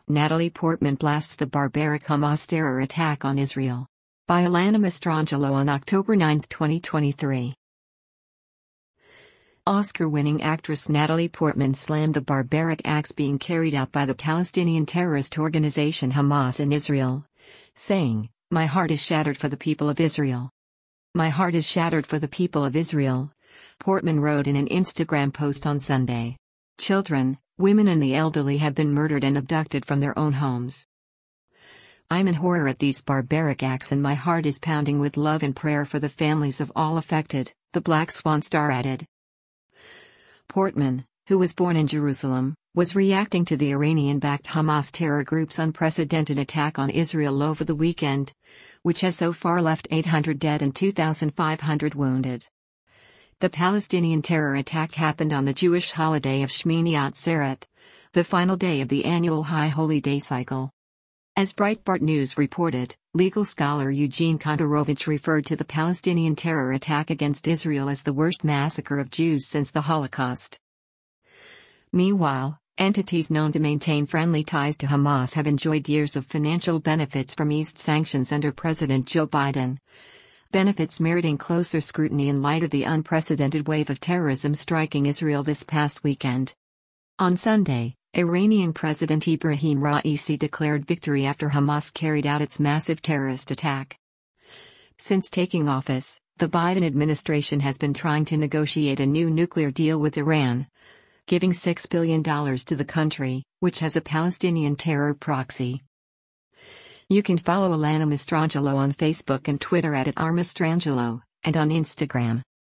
Natalie Portman blasts the barbaric Hamas terror attack on Israel. By Alana Mastrangelo on October 9, 2023. Oscar-winning actress Natalie Portman slammed the barbaric acts being carried out by the Palestinian terrorist organization Hamas in Israel, saying, "My heart is shattered for the people of Israel. My heart is shattered for the people of Israel," Portman wrote in an Instagram post on Sunday. "Children, women and the elderly have been murdered and abducted from their own homes. I'm in horror at these barbaric acts and my heart is pounding with love and prayer for the families of all affected," the Black Swan star added. Portman, who was born in Jerusalem, was reacting to the Iranian-backed Hamas terror group's unprecedented attack on Israel over the weekend, which has so far left 800 dead and 2,500 wounded. The Palestinian terror attack happened on the Jewish holiday of Shmini Atzeret, the final day of the annual High Holy Day cycle. As Breitbart News reported, legal scholar Eugene Kontorovich referred to the Palestinian terror attack against Israel as the worst massacre of Jews since the Holocaust. Meanwhile, entities known to maintain friendly ties to Hamas have enjoyed years of financial benefits from eased sanctions under President Joe Biden. Benefits meriting closer scrutiny in light of the unprecedented wave of terrorism striking Israel this past weekend. On Sunday, Iranian President Ebrahim Raisi declared victory after Hamas carried out its massive terrorist attack. Since taking office, the Biden administration has been trying to negotiate a new nuclear deal with Iran, giving $6 billion to the country, which has a Palestinian terror proxy. You can follow Alana Mastrangelo on Facebook and Twitter @Mastrangelo, and on Instagram